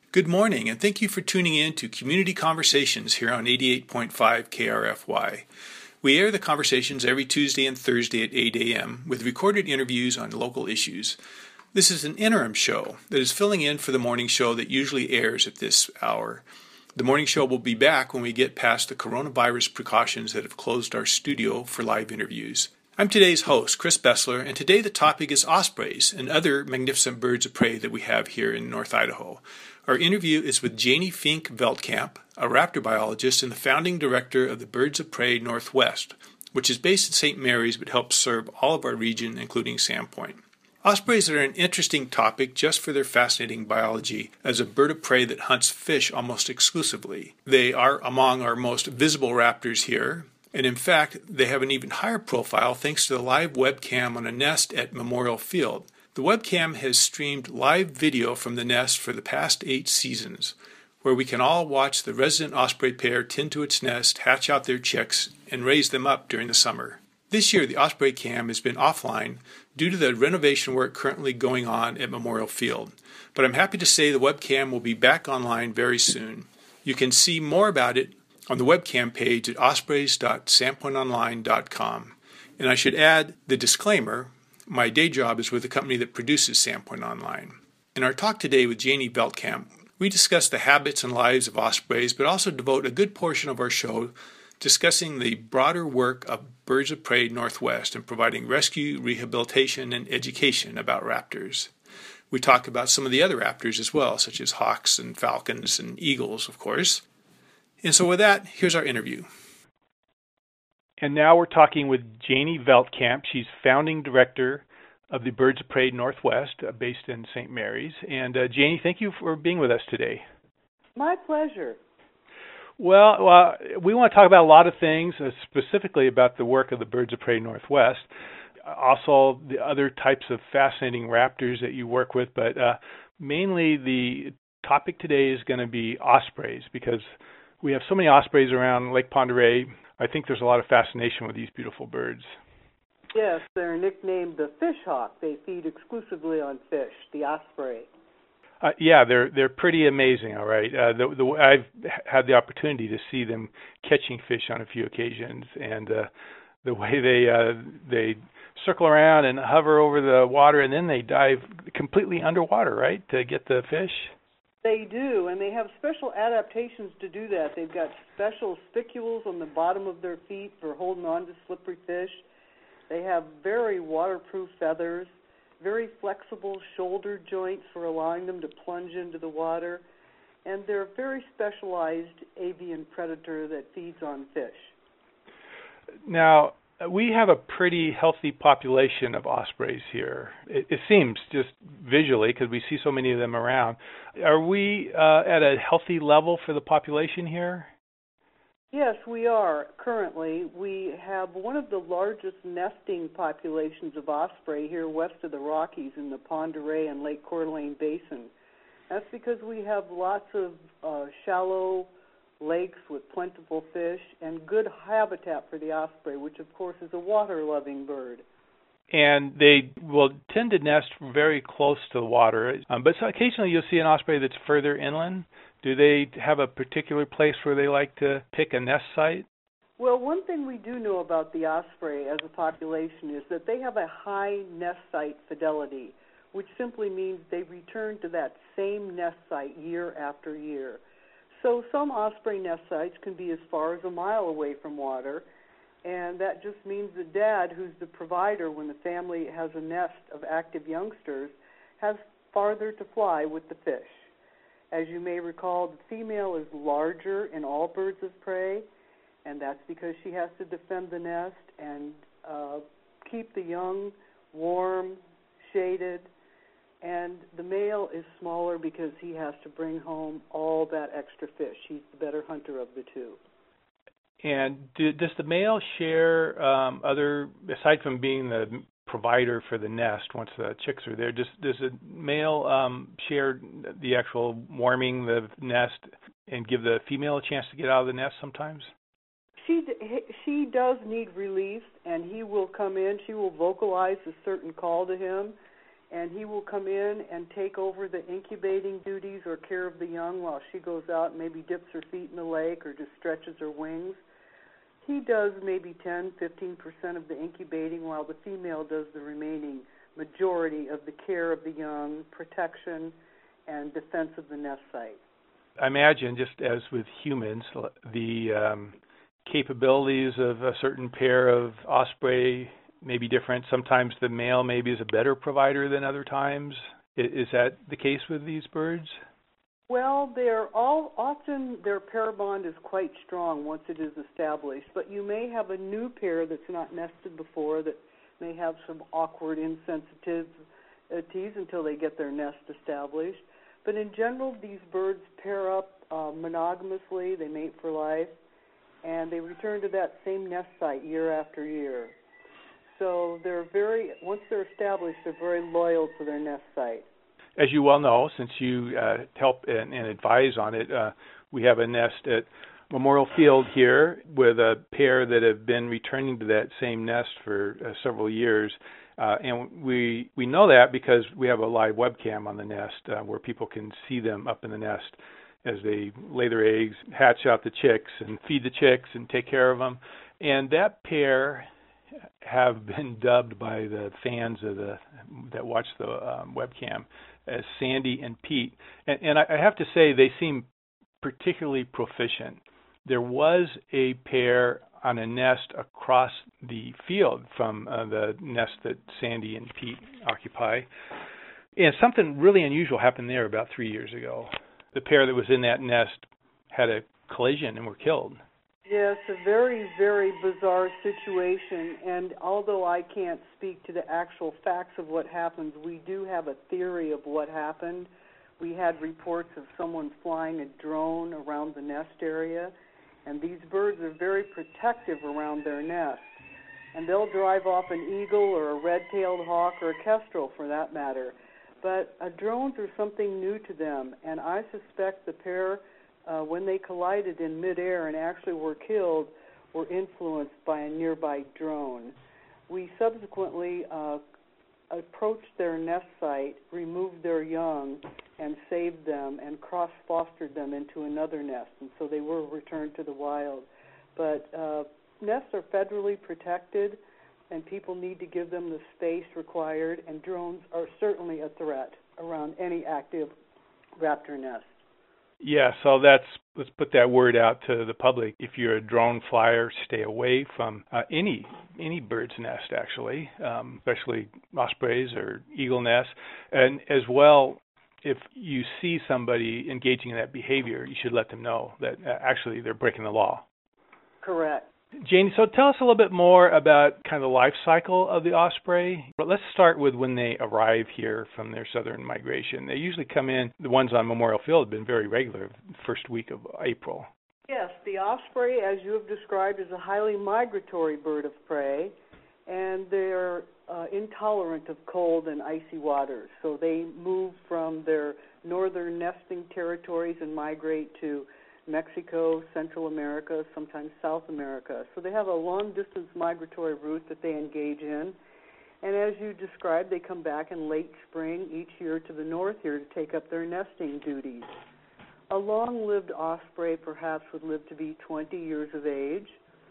Good morning, and thank you for tuning in to Community Conversations here on 88.5 KRFY. We air the conversations every Tuesday and Thursday at 8 a.m. with recorded interviews on local issues. This is an interim show that is filling in for the morning show that usually airs at this hour. The morning show will be back when we get past the coronavirus precautions that have closed our studio for live interviews. I'm today's host, Chris Bessler, and today the topic is ospreys and other magnificent birds of prey that we have here in North Idaho. Our interview is with Janie Fink Veldkamp, a raptor biologist and the founding director of the Birds of Prey Northwest, which is based in St. Mary's but helps serve all of our region, including Sandpoint. Ospreys are an interesting topic just for their fascinating biology as a bird of prey that hunts fish almost exclusively. They are among our most visible raptors here, and in fact, they have an even higher profile thanks to the live webcam on a nest at Memorial Field. The webcam has streamed live video from the nest for the past 8 seasons, where we can all watch the resident osprey pair tend to its nest, hatch out their chicks, and raise them up during the summer. This year, the osprey cam has been offline due to the renovation work currently going on at Memorial Field, but I'm happy to say the webcam will be back online very soon. You can see more about it on the webcam page at ospreys.sandpointonline.com. And I should add the disclaimer, my day job is with the company that produces Sandpoint Online. In our talk today with Janie Veldkamp, we discuss the habits and lives of ospreys, but also devote a good portion of our show discussing the broader work of Birds of Prey Northwest and providing rescue, rehabilitation, and education about raptors. We talk about some of the other raptors as well, such as hawks and falcons and eagles, of course. And so with that, here's our interview. And now we're talking with Janie Veldkamp. She's founding director of the Birds of Prey Northwest, based in St. Mary's. And Janie, thank you for being with us today. My pleasure. Well, we want to talk about a lot of things, specifically about the work of the Birds of Prey Northwest, also the other types of fascinating raptors that you work with, but mainly the topic today is going to be ospreys, because we have so many ospreys around Lake Pend Oreille. I think there's a lot of fascination with these beautiful birds. Yes, they're nicknamed the fish hawk. They feed exclusively on fish, the osprey. Yeah, they're pretty amazing. All right, I've had the opportunity to see them catching fish on a few occasions, and the way they circle around and hover over the water, and then they dive completely underwater, right, to get the fish. They do, and they have special adaptations to do that. They've got special spicules on the bottom of their feet for holding on to slippery fish. They have very waterproof feathers, very flexible shoulder joints for allowing them to plunge into the water, and they're a very specialized avian predator that feeds on fish. Now, we have a pretty healthy population of ospreys here. It seems, just visually, because we see so many of them around. Are we at a healthy level for the population here? Yes, we are. Currently, we have one of the largest nesting populations of osprey here west of the Rockies in the Pend Oreille and Lake Coeur d'Alene Basin. That's because we have lots of shallow lakes with plentiful fish and good habitat for the osprey, which of course is a water-loving bird. And they will tend to nest very close to the water, but so occasionally you'll see an osprey that's further inland. Do they have a particular place where they like to pick a nest site? Well, one thing we do know about the osprey as a population is that they have a high nest site fidelity, which simply means they return to that same nest site year after year. So some osprey nest sites can be as far as a mile away from water, and that just means the dad, who's the provider when the family has a nest of active youngsters, has farther to fly with the fish. As you may recall, the female is larger in all birds of prey, and that's because she has to defend the nest and keep the young warm, shaded, and the male is smaller because he has to bring home all that extra fish. He's the better hunter of the two. And does the male share aside from being the provider for the nest once the chicks are there, does the male share the actual warming the nest and give the female a chance to get out of the nest sometimes? She does need relief, and he will come in. She will vocalize a certain call to him, and he will come in and take over the incubating duties or care of the young while she goes out and maybe dips her feet in the lake or just stretches her wings. He does maybe 10-15% of the incubating while the female does the remaining majority of the care of the young, protection, and defense of the nest site. I imagine, just as with humans, the capabilities of a certain pair of osprey may be different. Sometimes the male maybe is a better provider than other times. Is that the case with these birds? Well, often their pair bond is quite strong once it is established, but you may have a new pair that's not nested before that may have some awkward insensitivities until they get their nest established. But in general, these birds pair up monogamously, they mate for life, and they return to that same nest site year after year. So once they're established, they're very loyal to their nest site. As you well know, since you help and advise on it, we have a nest at Memorial Field here with a pair that have been returning to that same nest for several years. And we know that because we have a live webcam on the nest where people can see them up in the nest as they lay their eggs, hatch out the chicks, and feed the chicks and take care of them. And that pair have been dubbed by the fans of that watch the webcam as Sandy and Pete. And I have to say they seem particularly proficient. There was a pair on a nest across the field from the nest that Sandy and Pete occupy. And something really unusual happened there about 3 years ago. The pair that was in that nest had a collision and were killed. Yes, a very, very bizarre situation. And although I can't speak to the actual facts of what happened, we do have a theory of what happened. We had reports of someone flying a drone around the nest area. And these birds are very protective around their nest. And they'll drive off an eagle or a red-tailed hawk or a kestrel for that matter. But drones are something new to them. And I suspect the pair, when they collided in midair and actually were killed, were influenced by a nearby drone. We subsequently approached their nest site, removed their young, and saved them and cross-fostered them into another nest, and so they were returned to the wild. But nests are federally protected, and people need to give them the space required, and drones are certainly a threat around any active raptor nest. Yeah, so let's put that word out to the public. If you're a drone flyer, stay away from any bird's nest, actually, especially ospreys or eagle nests. And as well, if you see somebody engaging in that behavior, you should let them know that actually they're breaking the law. Correct. Janie, so tell us a little bit more about kind of the life cycle of the osprey. But let's start with when they arrive here from their southern migration. They usually come in, the ones on Memorial Field have been very regular, first week of April. Yes, the osprey, as you have described, is a highly migratory bird of prey, and they're intolerant of cold and icy waters. So they move from their northern nesting territories and migrate to Mexico, Central America, sometimes South America. So they have a long-distance migratory route that they engage in. And as you described, they come back in late spring each year to the north here to take up their nesting duties. A long-lived osprey perhaps would live to be 20 years of age.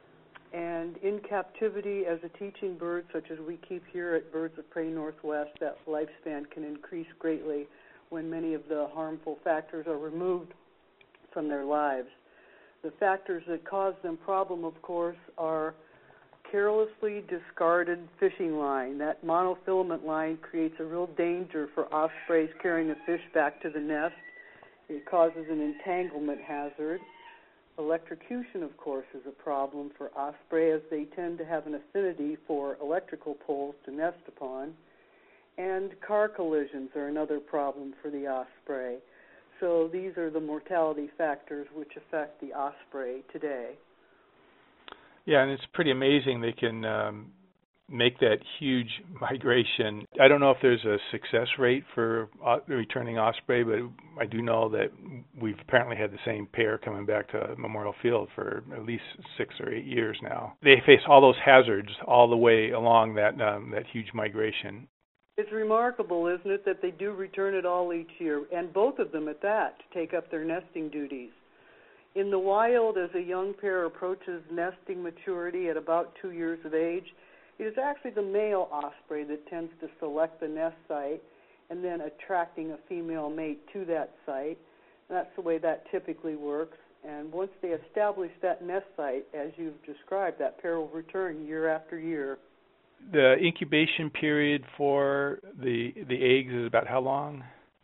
And in captivity as a teaching bird, such as we keep here at Birds of Prey Northwest, that lifespan can increase greatly when many of the harmful factors are removed from their lives. The factors that cause them problem, of course, are carelessly discarded fishing line. That monofilament line creates a real danger for ospreys carrying a fish back to the nest. It causes an entanglement hazard. Electrocution, of course, is a problem for osprey as they tend to have an affinity for electrical poles to nest upon. And car collisions are another problem for the osprey. So these are the mortality factors which affect the osprey today. Yeah, and it's pretty amazing they can make that huge migration. I don't know if there's a success rate for returning osprey, but I do know that we've apparently had the same pair coming back to Memorial Field for at least 6 or 8 years now. They face all those hazards all the way along that huge migration. It's remarkable, isn't it, that they do return it all each year, and both of them at that, to take up their nesting duties. In the wild, as a young pair approaches nesting maturity at about 2 years of age, it is actually the male osprey that tends to select the nest site and then attracting a female mate to that site. And that's the way that typically works. And once they establish that nest site, as you've described, that pair will return year after year. The incubation period for the eggs is about how long?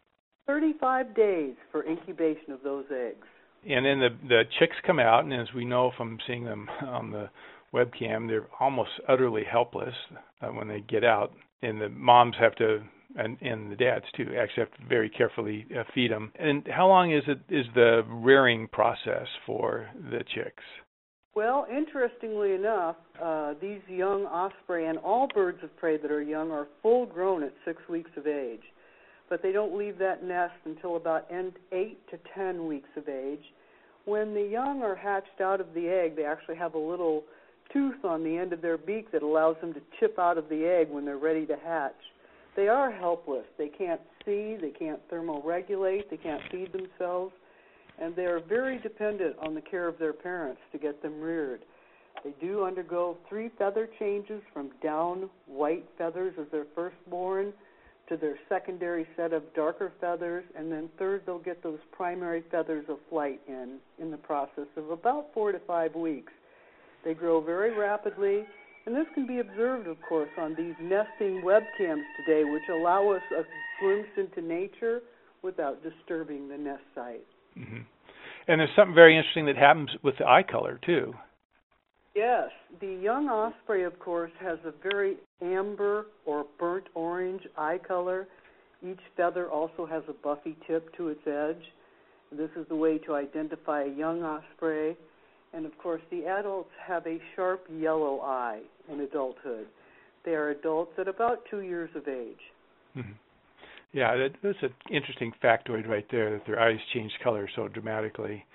35 days for incubation of those eggs. And then the chicks come out, and as we know from seeing them on the webcam, they're almost utterly helpless when they get out. And the moms have to, and the dads too, actually have to very carefully feed them. And how long is the rearing process for the chicks? Well, interestingly enough, these young osprey and all birds of prey that are young are full grown at 6 weeks of age. But they don't leave that nest until about 8 to 10 weeks of age. When the young are hatched out of the egg, they actually have a little tooth on the end of their beak that allows them to chip out of the egg when they're ready to hatch. They are helpless. They can't see, they can't thermoregulate, they can't feed themselves, and they are very dependent on the care of their parents to get them reared. They do undergo 3 feather changes from down white feathers as they're first born to their secondary set of darker feathers, and then third they'll get those primary feathers of flight in the process of about 4 to 5 weeks. They grow very rapidly, and this can be observed, of course, on these nesting webcams today, which allow us a glimpse into nature without disturbing the nest site. Mm-hmm. And there's something very interesting that happens with the eye color, too. Yes. The young osprey, of course, has a very amber or burnt orange eye color. Each feather also has a buffy tip to its edge. This is the way to identify a young osprey. And, of course, the adults have a sharp yellow eye in adulthood. They are adults at about 2 years of age. Mm-hmm. Yeah, that's an interesting factoid right there, that their eyes change color so dramatically.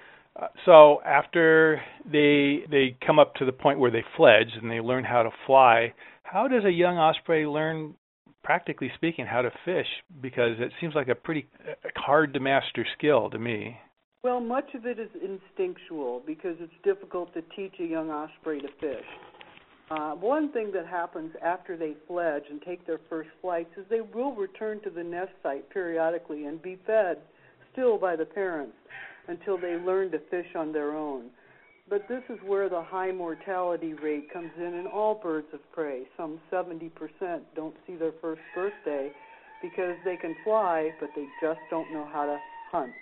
So after they come up to the point where they fledge and they learn how to fly, how does a young osprey learn, practically speaking, how to fish? Because it seems like a pretty hard to master skill to me. Well, much of it is instinctual because it's difficult to teach a young osprey to fish. One thing that happens after they fledge and take their first flights is they will return to the nest site periodically and be fed still by the parents until they learn to fish on their own. But this is where the high mortality rate comes in all birds of prey. Some 70% don't see their first birthday because they can fly, but they just don't know how to hunt.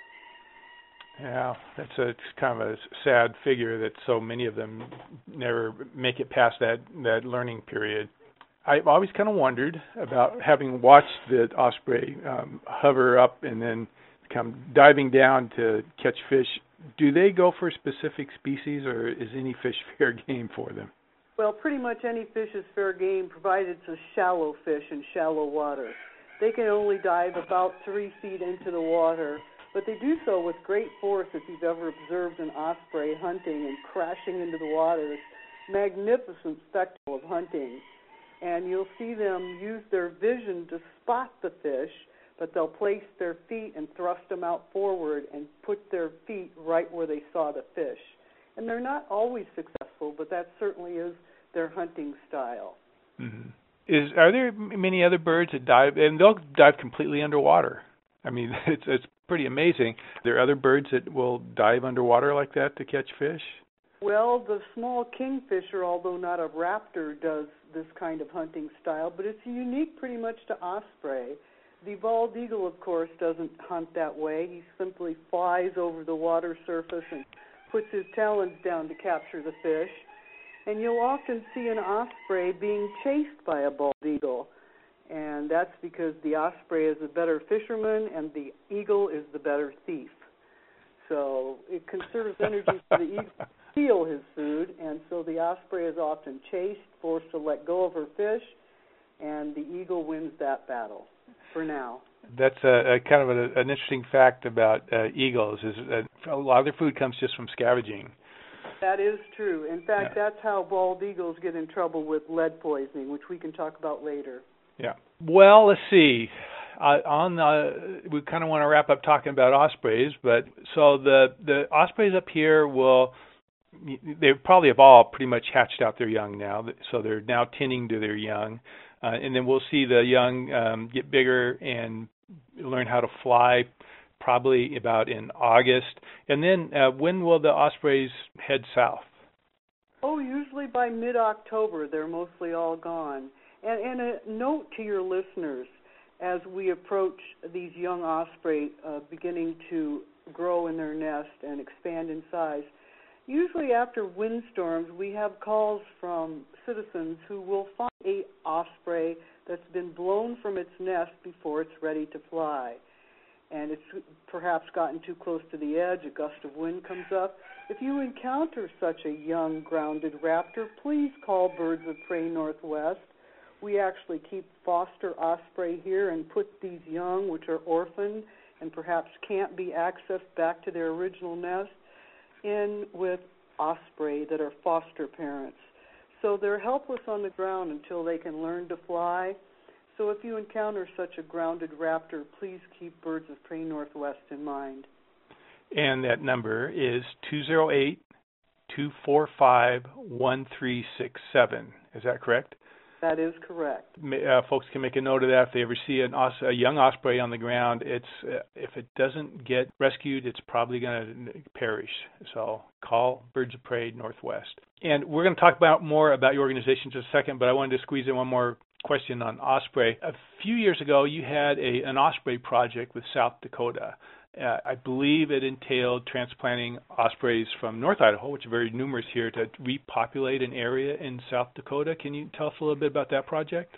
Yeah, it's kind of a sad figure that so many of them never make it past that learning period. I've always kind of wondered about, having watched the osprey hover up and then come diving down to catch fish, do they go for specific species, or is any fish fair game for them? Well, pretty much any fish is fair game, provided it's a shallow fish in shallow water. They can only dive about 3 feet into the water, but they do so with great force. If you've ever observed an osprey hunting and crashing into the water, it's a magnificent spectacle of hunting. And you'll see them use their vision to spot the fish, but they'll place their feet and thrust them out forward and put their feet right where they saw the fish. And they're not always successful, but that certainly is their hunting style. Mm-hmm. Are there many other birds that dive, and they'll dive completely underwater? I mean, it's pretty amazing. Are there other birds that will dive underwater like that to catch fish? Well, the small kingfisher, although not a raptor, does this kind of hunting style, but it's unique pretty much to osprey. The bald eagle, of course, doesn't hunt that way. He simply flies over the water surface and puts his talons down to capture the fish. And you'll often see an osprey being chased by a bald eagle. And that's because the osprey is a better fisherman and the eagle is the better thief. So it conserves energy for the eagle to steal his food, and so the osprey is often chased, forced to let go of her fish, and the eagle wins that battle for now. That's a kind of an interesting fact about eagles, is that a lot of their food comes just from scavenging. That is true. In fact, That's how bald eagles get in trouble with lead poisoning, which we can talk about later. Yeah. Well, let's see. We kind of want to wrap up talking about ospreys, but so the ospreys up here they probably have all pretty much hatched out their young now, so they're now tending to their young, and then we'll see the young get bigger and learn how to fly, probably about in August. And then when will the ospreys head south? Oh, usually by mid-October. They're mostly all gone. And a note to your listeners, as we approach these young osprey beginning to grow in their nest and expand in size, usually after windstorms, we have calls from citizens who will find an osprey that's been blown from its nest before it's ready to fly. And it's perhaps gotten too close to the edge, a gust of wind comes up. If you encounter such a young grounded raptor, please call Birds of Prey Northwest. We actually keep foster osprey here and put these young, which are orphaned and perhaps can't be accessed back to their original nest, in with osprey that are foster parents. So they're helpless on the ground until they can learn to fly. So if you encounter such a grounded raptor, please keep Birds of Prey Northwest in mind. And that number is 208-245-1367. Is that correct? That is correct. Folks can make a note of that. If they ever see a young osprey on the ground, if it doesn't get rescued, it's probably going to perish. So call Birds of Prey Northwest. And we're going to talk more about your organization in just a second, but I wanted to squeeze in one more question on osprey. A few years ago, you had an osprey project with South Dakota. I believe it entailed transplanting ospreys from North Idaho, which are very numerous here, to repopulate an area in South Dakota. Can you tell us a little bit about that project?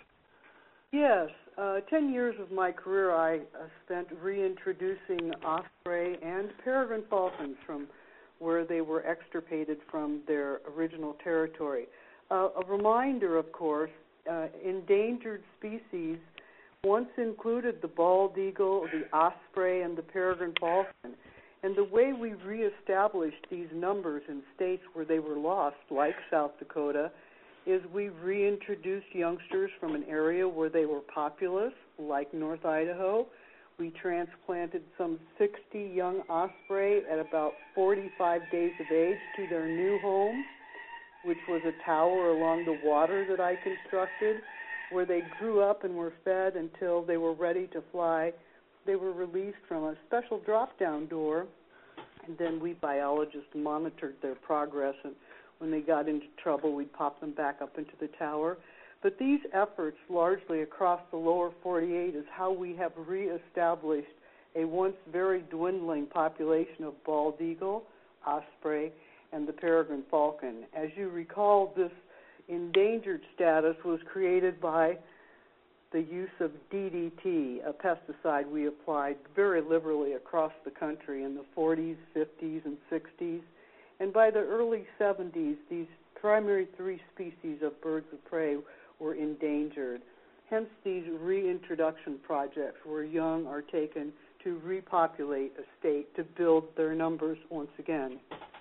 Yes. 10 years of my career I spent reintroducing osprey and peregrine falcons from where they were extirpated from their original territory. A reminder, of course, endangered species once included the bald eagle, the osprey, and the peregrine falcon. And the way we reestablished these numbers in states where they were lost, like South Dakota, is we reintroduced youngsters from an area where they were populous, like North Idaho. We transplanted some 60 young osprey at about 45 days of age to their new home, which was a tower along the water that I constructed, where they grew up and were fed until they were ready to fly. They were released from a special drop-down door, and then we biologists monitored their progress, and when they got into trouble, we'd pop them back up into the tower. But these efforts, largely across the lower 48, is how we have reestablished a once very dwindling population of bald eagle, osprey, and the peregrine falcon. As you recall, this endangered status was created by the use of DDT, a pesticide we applied very liberally across the country in the 40s, 50s, and 60s. And by the early 70s, these primary three species of birds of prey were endangered. Hence these reintroduction projects where young are taken to repopulate a state to build their numbers once again.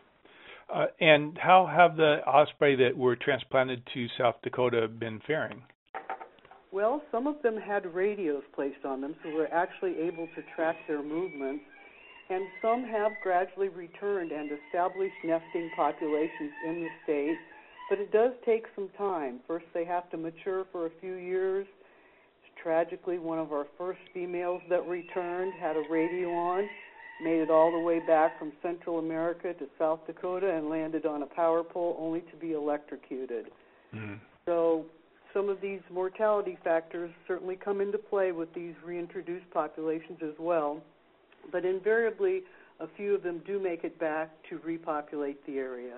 And how have the osprey that were transplanted to South Dakota been faring? Well, some of them had radios placed on them, so we're actually able to track their movements. And some have gradually returned and established nesting populations in the state, but it does take some time. First, they have to mature for a few years. Tragically, one of our first females that returned had a radio on, made it all the way back from Central America to South Dakota and landed on a power pole only to be electrocuted. Mm. So some of these mortality factors certainly come into play with these reintroduced populations as well, but invariably a few of them do make it back to repopulate the area.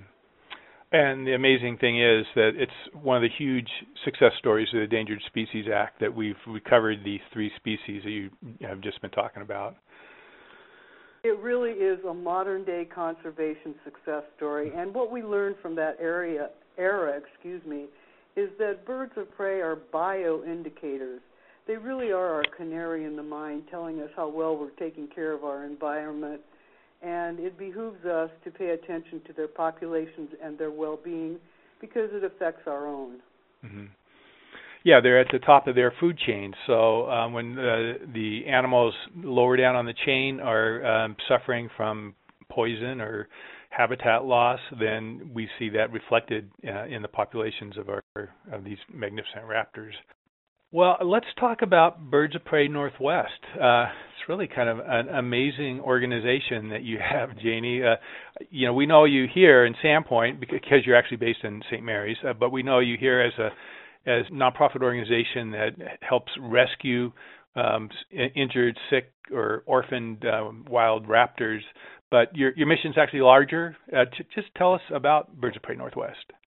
And the amazing thing is that it's one of the huge success stories of the Endangered Species Act that we've recovered these three species that you have just been talking about. It really is a modern-day conservation success story, and what we learned from that era, is that birds of prey are bioindicators. They really are our canary in the mine, telling us how well we're taking care of our environment, and it behooves us to pay attention to their populations and their well-being because it affects our own. Mm-hmm. Yeah, they're at the top of their food chain. So when the animals lower down on the chain are suffering from poison or habitat loss, then we see that reflected in the populations of these magnificent raptors. Well, let's talk about Birds of Prey Northwest. It's really kind of an amazing organization that you have, Janie. We know you here in Sandpoint because you're actually based in St. Mary's, but we know you here as a nonprofit organization that helps rescue injured, sick, or orphaned wild raptors. But your mission's actually larger. Just tell us about Birds of Prey Northwest.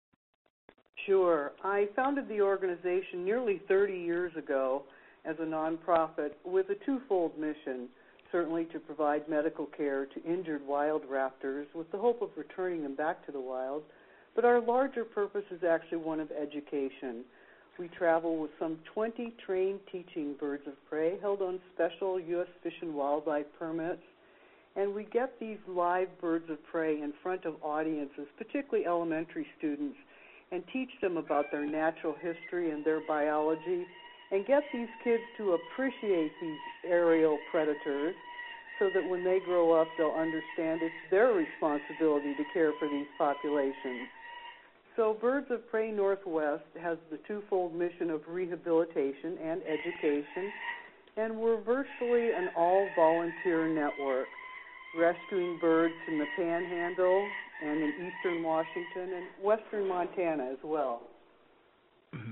Sure. I founded the organization nearly 30 years ago as a nonprofit with a twofold mission, certainly to provide medical care to injured wild raptors with the hope of returning them back to the wild, but our larger purpose is actually one of education. We travel with some 20 trained teaching birds of prey held on special U.S. Fish and Wildlife permits, and we get these live birds of prey in front of audiences, particularly elementary students, and teach them about their natural history and their biology, and get these kids to appreciate these aerial predators so that when they grow up, they'll understand it's their responsibility to care for these populations. So Birds of Prey Northwest has the twofold mission of rehabilitation and education, and we're virtually an all-volunteer network, rescuing birds in the Panhandle and in eastern Washington and western Montana as well. Mm-hmm.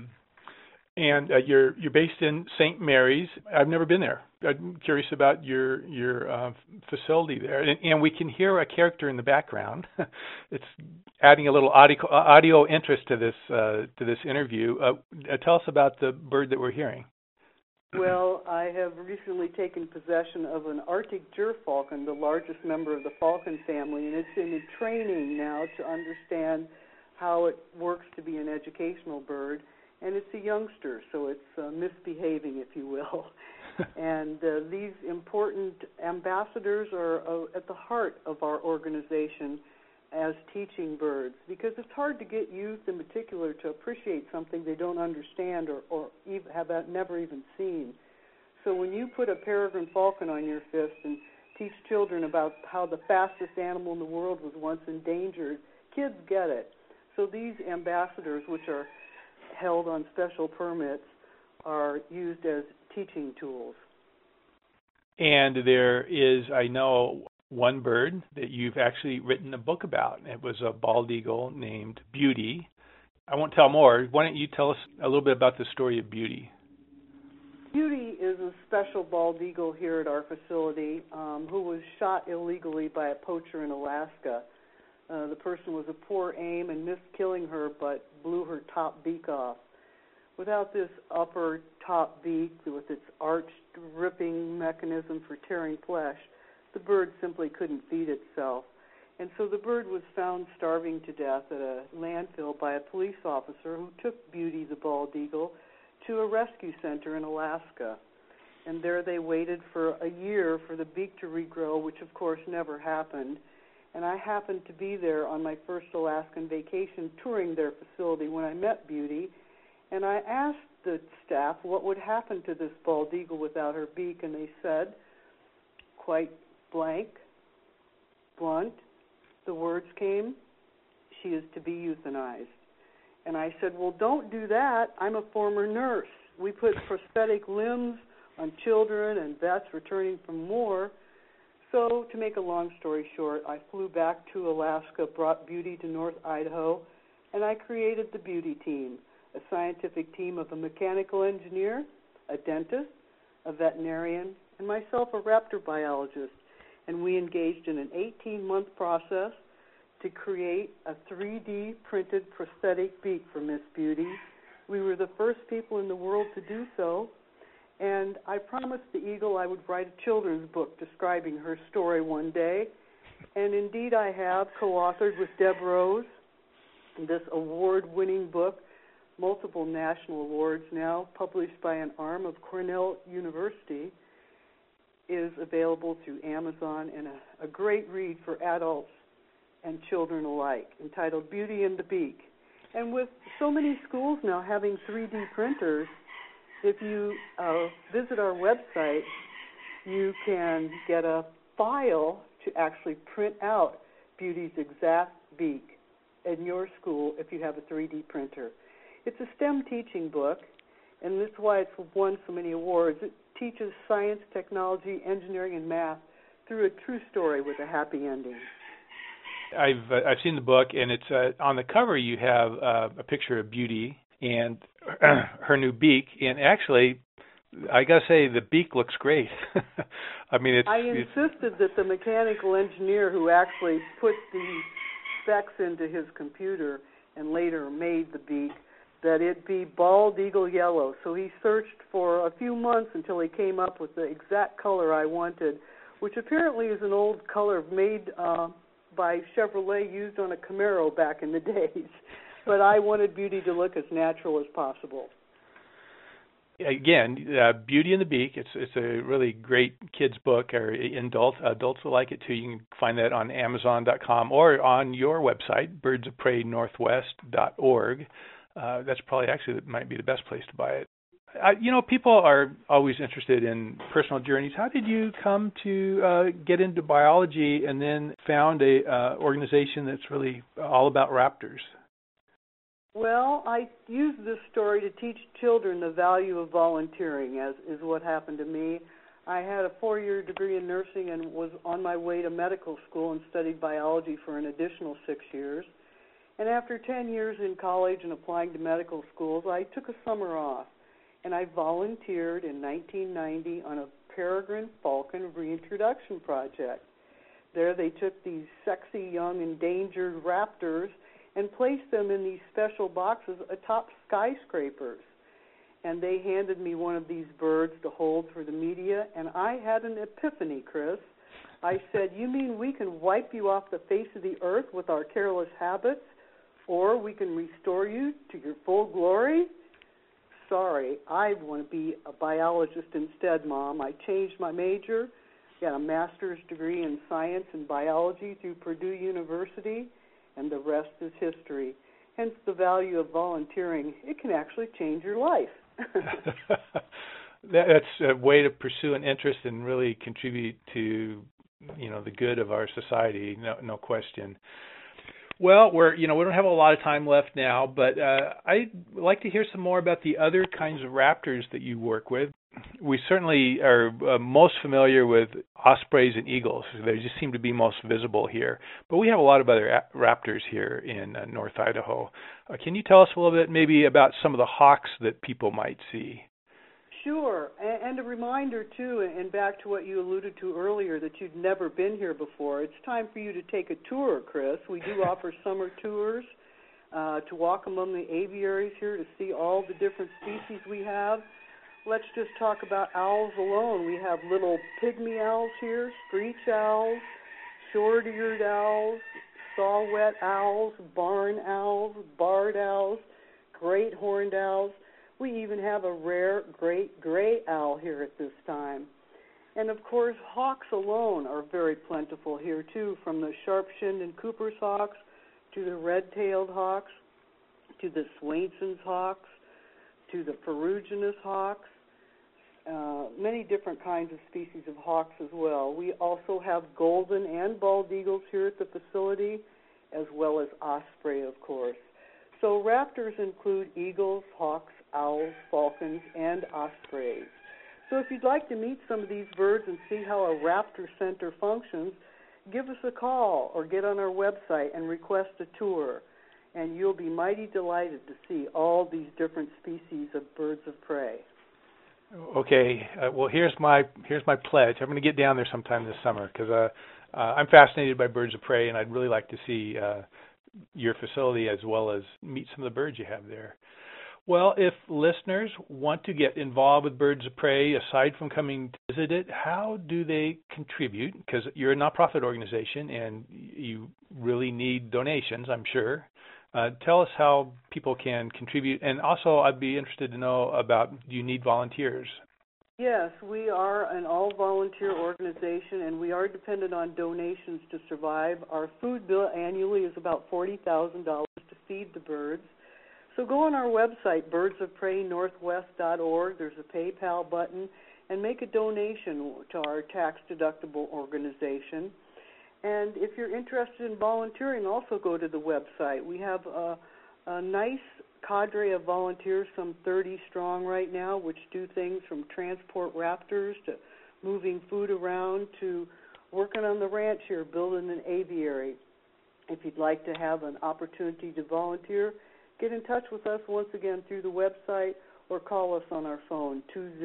And you're based in St. Mary's. I've never been there. I'm curious about your facility there, and we can hear a character in the background. It's adding a little audio interest to this interview. Tell us about the bird that we're hearing. Well, I have recently taken possession of an Arctic gerfalcon, the largest member of the falcon family, and it's in training now to understand how it works to be an educational bird. And it's a youngster, so it's misbehaving, if you will. And these important ambassadors are at the heart of our organization as teaching birds, because it's hard to get youth in particular to appreciate something they don't understand or even have never even seen. So when you put a peregrine falcon on your fist and teach children about how the fastest animal in the world was once endangered, kids get it. So these ambassadors, which are held on special permits, are used as teaching tools. And there is, I know, one bird that you've actually written a book about. It was a bald eagle named Beauty. I won't tell more. Why don't you tell us a little bit about the story of Beauty? Beauty is a special bald eagle here at our facility who was shot illegally by a poacher in Alaska. The person was a poor aim and missed killing her, but blew her top beak off. Without this upper top beak with its arched ripping mechanism for tearing flesh, the bird simply couldn't feed itself. And so the bird was found starving to death at a landfill by a police officer who took Beauty, the bald eagle, to a rescue center in Alaska. And there they waited for a year for the beak to regrow, which of course never happened. And I happened to be there on my first Alaskan vacation touring their facility when I met Beauty, and I asked the staff what would happen to this bald eagle without her beak, and they said, quite blunt, the words came, "She is to be euthanized." And I said, well, don't do that. I'm a former nurse. We put prosthetic limbs on children and vets returning from war. So, to make a long story short, I flew back to Alaska, brought Beauty to North Idaho, and I created the Beauty team, a scientific team of a mechanical engineer, a dentist, a veterinarian, and myself, a raptor biologist. And we engaged in an 18-month process to create a 3D printed prosthetic beak for Miss Beauty. We were the first people in the world to do so. And I promised the eagle I would write a children's book describing her story one day. And indeed I have co-authored with Deb Rose this award-winning book, multiple national awards now, published by an arm of Cornell University, is available through Amazon and a great read for adults and children alike, entitled Beauty and the Beak. And with so many schools now having 3D printers, if you visit our website, you can get a file to actually print out Beauty's exact beak in your school if you have a 3D printer. It's a STEM teaching book, and that's why it's won so many awards. It teaches science, technology, engineering, and math through a true story with a happy ending. I've seen the book, and it's on the cover. You have a picture of Beauty and her new beak, and actually, I gotta say the beak looks great. I mean, I insisted that the mechanical engineer who actually put the specs into his computer and later made the beak, that it be bald eagle yellow. So he searched for a few months until he came up with the exact color I wanted, which apparently is an old color made by Chevrolet, used on a Camaro back in the days. But I wanted Beauty to look as natural as possible. Again, Beauty and the Beak. It's a really great kids book, or adults will like it too. You can find that on Amazon.com or on your website, birdsofpreynorthwest.org. That's probably that might be the best place to buy it. People are always interested in personal journeys. How did you come to get into biology and then found a organization that's really all about raptors? Well, I use this story to teach children the value of volunteering, as is what happened to me. I had a 4-year degree in nursing and was on my way to medical school and studied biology for an additional 6 years. And after 10 years in college and applying to medical schools, I took a summer off, and I volunteered in 1990 on a peregrine falcon reintroduction project. There they took these sexy, young, endangered raptors and placed them in these special boxes atop skyscrapers. And they handed me one of these birds to hold for the media, and I had an epiphany, Chris. I said, you mean we can wipe you off the face of the earth with our careless habits, or we can restore you to your full glory? Sorry, I want to be a biologist instead, Mom. I changed my major, got a master's degree in science and biology through Purdue University, and the rest is history. Hence the value of volunteering. It can actually change your life. That's a way to pursue an interest and really contribute to, the good of our society, no question. Well, we don't have a lot of time left now, but I'd like to hear some more about the other kinds of raptors that you work with. We certainly are most familiar with ospreys and eagles. They just seem to be most visible here. But we have a lot of other raptors here in North Idaho. Can you tell us a little bit maybe about some of the hawks that people might see? Sure. And a reminder, too, and back to what you alluded to earlier, that you'd never been here before. It's time for you to take a tour, Chris. We do offer summer tours to walk among the aviaries here to see all the different species we have. Let's just talk about owls alone. We have little pygmy owls here, screech owls, short-eared owls, saw-whet owls, barn owls, barred owls, great horned owls. We even have a rare great gray owl here at this time. And, of course, hawks alone are very plentiful here, too, from the sharp-shinned and Cooper's hawks to the red-tailed hawks to the Swainson's hawks to the ferruginous hawks. Many different kinds of species of hawks as well. We also have golden and bald eagles here at the facility, as well as osprey, of course. So raptors include eagles, hawks, owls, falcons, and ospreys. So if you'd like to meet some of these birds and see how a raptor center functions, give us a call or get on our website and request a tour, and you'll be mighty delighted to see all these different species of birds of prey. Okay, well, here's my pledge. I'm going to get down there sometime this summer because I'm fascinated by birds of prey, and I'd really like to see your facility as well as meet some of the birds you have there. Well, if listeners want to get involved with Birds of Prey, aside from coming to visit it, how do they contribute? Because you're a nonprofit organization and you really need donations, I'm sure. Tell us how people can contribute. And also, I'd be interested to know about, do you need volunteers? Yes, we are an all-volunteer organization, and we are dependent on donations to survive. Our food bill annually is about $40,000 to feed the birds. So go on our website, birdsofpreynorthwest.org. There's a PayPal button, and make a donation to our tax-deductible organization. And if you're interested in volunteering, also go to the website. We have a nice cadre of volunteers, some 30 strong right now, which do things from transport raptors to moving food around to working on the ranch here, building an aviary. If you'd like to have an opportunity to volunteer, get in touch with us once again through the website or call us on our phone,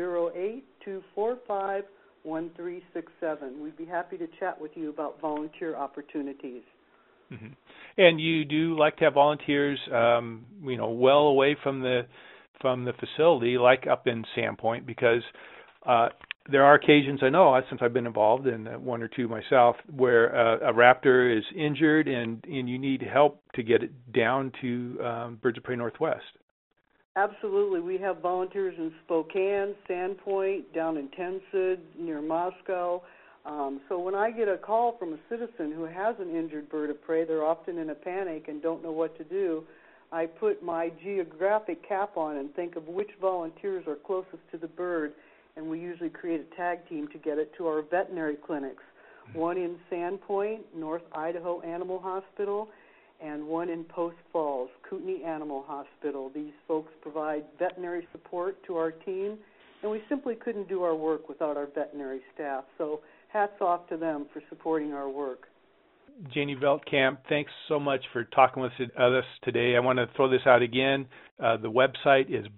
208-245-1367. We'd be happy to chat with you about volunteer opportunities. Mm-hmm. And you do like to have volunteers, well away from the facility, like up in Sandpoint, because there are occasions, I know, since I've been involved in one or two myself, where a raptor is injured and you need help to get it down to Birds of Prey Northwest. Absolutely. We have volunteers in Spokane, Sandpoint, down in Tenside, near Moscow. So when I get a call from a citizen who has an injured bird of prey, they're often in a panic and don't know what to do. I put my geographic cap on and think of which volunteers are closest to the bird, and we usually create a tag team to get it to our veterinary clinics, one in Sandpoint, North Idaho Animal Hospital, and one in Post Falls, Kootenai Animal Hospital. These folks provide veterinary support to our team, and we simply couldn't do our work without our veterinary staff. So hats off to them for supporting our work. Janie Veldkamp, thanks so much for talking with us today. I want to throw this out again. The website is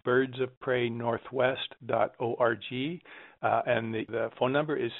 birdsofpreynorthwest.org, and the phone number is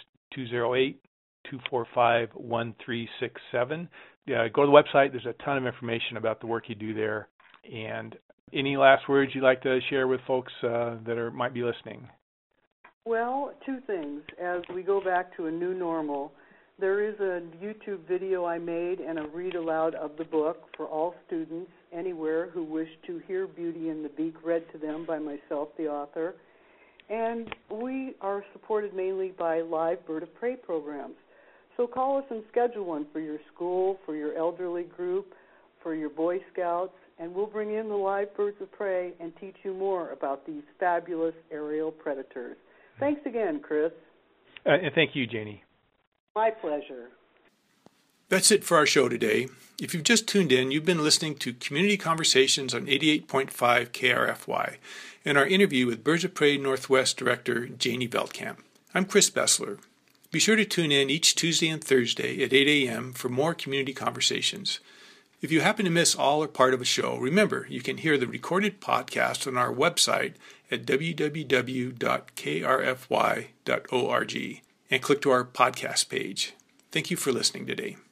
208-245-1367. Go to the website. There's a ton of information about the work you do there. And any last words you'd like to share with folks that might be listening? Well, two things. As we go back to a new normal, there is a YouTube video I made and a read aloud of the book for all students anywhere who wish to hear Beauty and the Beak read to them by myself, the author. And we are supported mainly by live bird of prey programs. So call us and schedule one for your school, for your elderly group, for your Boy Scouts, and we'll bring in the live birds of prey and teach you more about these fabulous aerial predators. Thanks again, Chris. And thank you, Janie. My pleasure. That's it for our show today. If you've just tuned in, you've been listening to Community Conversations on 88.5 KRFY and our interview with Birds of Prey Northwest Director Janie Veldkamp. I'm Chris Bessler. Be sure to tune in each Tuesday and Thursday at 8 a.m. for more community conversations. If you happen to miss all or part of a show, remember you can hear the recorded podcast on our website at www.krfy.org and click to our podcast page. Thank you for listening today.